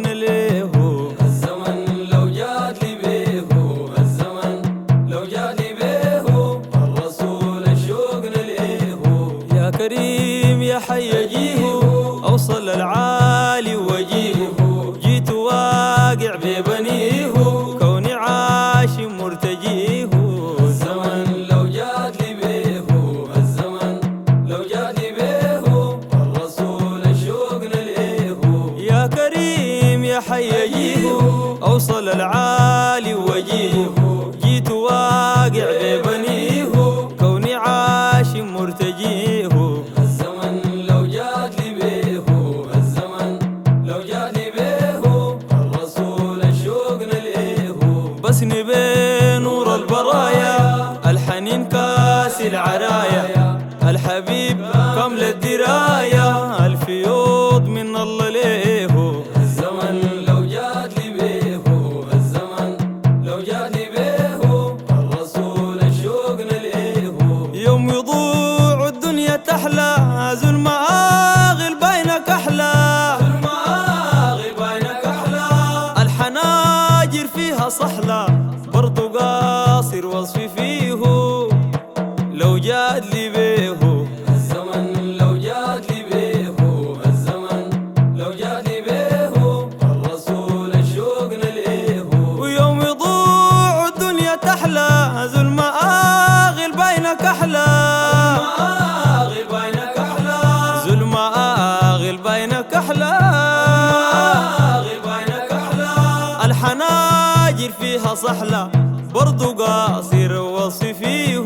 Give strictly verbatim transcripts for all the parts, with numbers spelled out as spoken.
شوقنا ليهو. الزمن لو جات لي بيهو، الزمن لو جات لي بيهو، الرسول شوقنا ليهو. يا كريم يا حي جيهو، أوصل العالي وجيهو، جيت واقع ببنيهو، كوني عاشم مرتجيهو. الزمن لو جات لي بيهو، الزمن لو جات لي بيهو، الرسول شوقنا ليهو. يا كريم يا حي جيهو، أوصل العالي وجيهو، جيت واقع ببنيهو، كوني عاشم مرتجيهو. الزمن لو جات لي بيهو، الزمن لو جات لي بيهو، الرسول شوقنا ليهو. بس نبي نور البرايا، الحنين كاس العرايا، الحبيب كامل الدراية، الفيوض من الله ليهو. الزمن لو جات لي بيهو، الزمن لو جات لي بيهو، الرسول شوقنا ليهو. يوم يضوع الدنيا تحلى، ظلم آغل بينك أحلى، ظلم آغل بينك أحلى، الحناجر فيها صحلى، برضو قاصر وصفي فيه. لو جاد لي بيهو، الزمن لو جات لي بيهو، الزمن لو جات لي بيهو، الرسول شوقنا ليهو. ويوم يضوع الدنيا تحلى، ظلم آغل بينك أحلى، آغل بينك أحلى، ظلم آغل بينك أحلى، آغل بينك أحلى، الحناجر فيها صحلة، برضو قاصر وصفي فيه.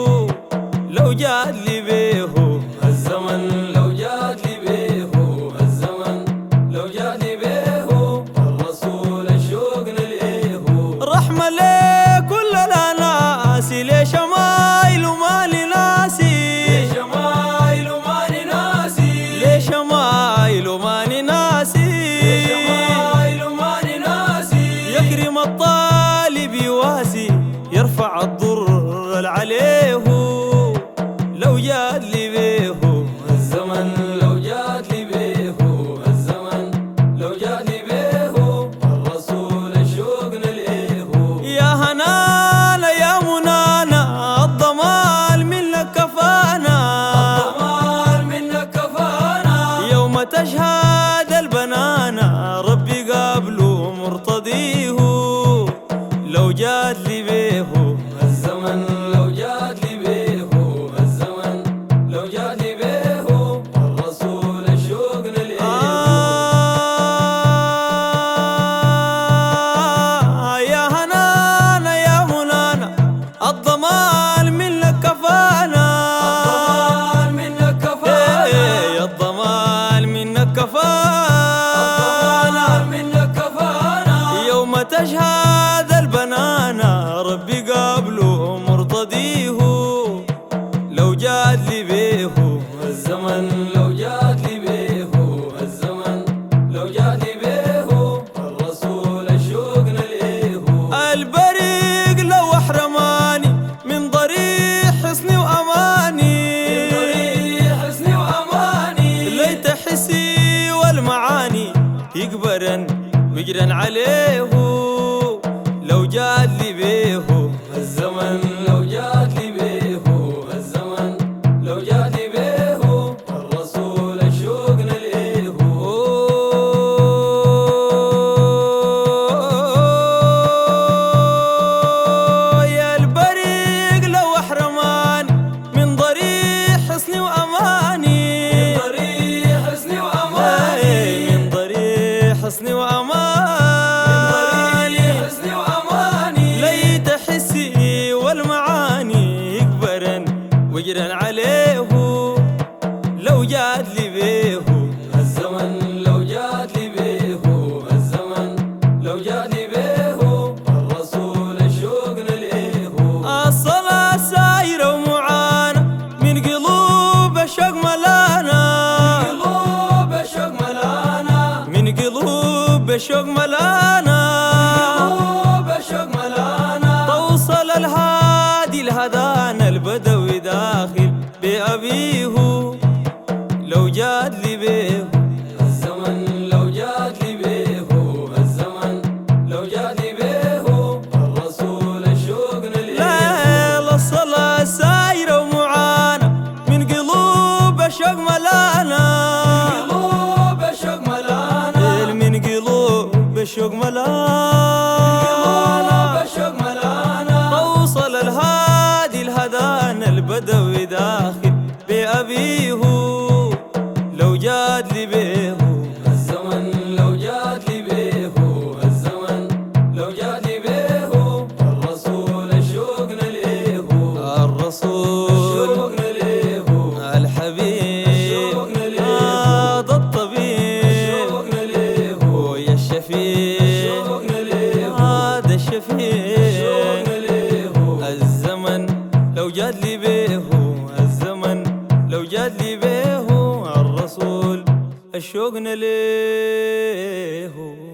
لو جاد لي بيهو، الزمن لو جات لي بيهو، الزمن لو جات لي بيهو، الرسول شوقنا ليهو. رحمة لكل الناس، ليش مايل ومالي ناسي، ليش مايل وماني ناسي، ليش مايل وماني ناسي، ليش مايل وماني ناسي. يكرم الطالب يواسي، يرفع الضر العليه. لو جاد لي بيهو، الزمن لو جات لي بيهو، الزمن لو جات لي بيهو، الرسول شوقنا ليهو. يا هنانا يا منانا، الضمال منك كفانا، الضمال منك كفانا، يوم تشهد البنانا، ربي قابله مرتضيه. لو جاد لي بيهو، الزمن لو جات لي بيهو، الزمن لو جات لي بيهو، الرسول شوقنا ليهو. آه يا هنانا يا منانا، الضمال منك كفانا، الضمال منك كفانا، إيه الضمال منك كفانا، الضمال منك كفانا، يوم تشهد البنانا، ربي قابله مرتضيه. لو جاد لي بيهو، الزمن لو جات لي بيهو، الزمن لو جات لي بيهو، الرسول شوقنا ليهو. البريق لو احرماني من ضريح حسني واماني، من ضريح حسني واماني، ليت حسي والمعاني يكبرن ويجرن عليه. لو جاد لي بيهو، الزمن لو جات لي بيهو، الزمن لو جات لي بيهو، الرسول شوقنا ليهو. أوه يا البريق لو احرماني من ضريح حسني واماني، من ضريح حسني واماني، من ضريح حسني واماني، من ضريح حسني واماني، ليت حسي والمعاني يكبرن ويجرن عليه. لو جاد لي بيهو، الزمن لو جات لي بيهو، الزمن لو جات لي بيهو، الرسول شوقنا ليهو. الصلاة سايرة ومعانا، من قلوب الشوق ملانا، قلوب الشوق ملانا، من قلوب الشوق ملانا، قلوب الشوق ملانا، توصل الهادي الهدانا، البدوي داخل بأبيه. لو جاد لي بيهو، الزمن لو جات لي بيهو، بالشوق ملانا بالشوق ملانا توصل الهادي الهدانا البدوي داخل بأبيه لو جاد لي بيه الزمن لو جات لي بيه الزمن لو جات لي بيه الرسول الشوقنا ليه الرسول الشوقنا ليه الحبيب الشوقنا ليه هذا الطبيب الشوقنا ليه ويا الشفيع الشوقنا ليه هذا الشفيع الشوقنا ليه الزمن لو جاد لي بيه الزمن لو جاد لي بيه الرسول الشوقنا ليه